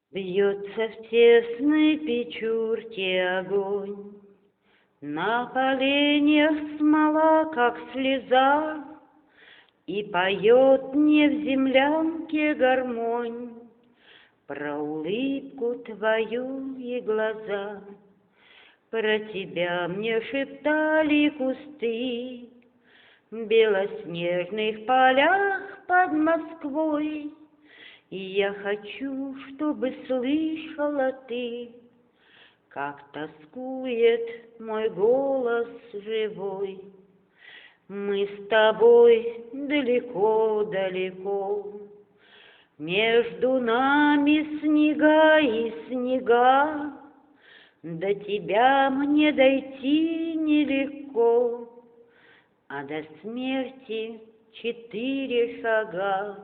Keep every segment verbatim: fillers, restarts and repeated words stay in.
Бьется в тесной печурке огонь, на поленьях смола, как слеза, и поет мне в землянке гармонь про улыбку твою и глаза. Про тебя мне шептали кусты в белоснежных полях под Москвой. И я хочу, чтобы слышала ты, как тоскует мой голос живой. Мы с тобой далеко-далеко, между нами снега и снега, до тебя мне дойти нелегко, а до смерти четыре шага.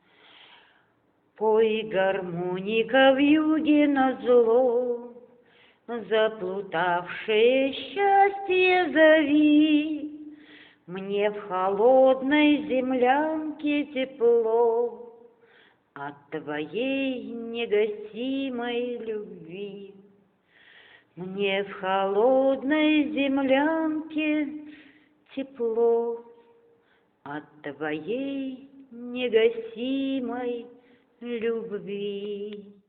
Пой, гармоника, вьюге назло, заплутавшее счастье зови. Мне в холодной землянке тепло от твоей негасимой любви. Мне в холодной землянке тепло от твоей негасимой любви.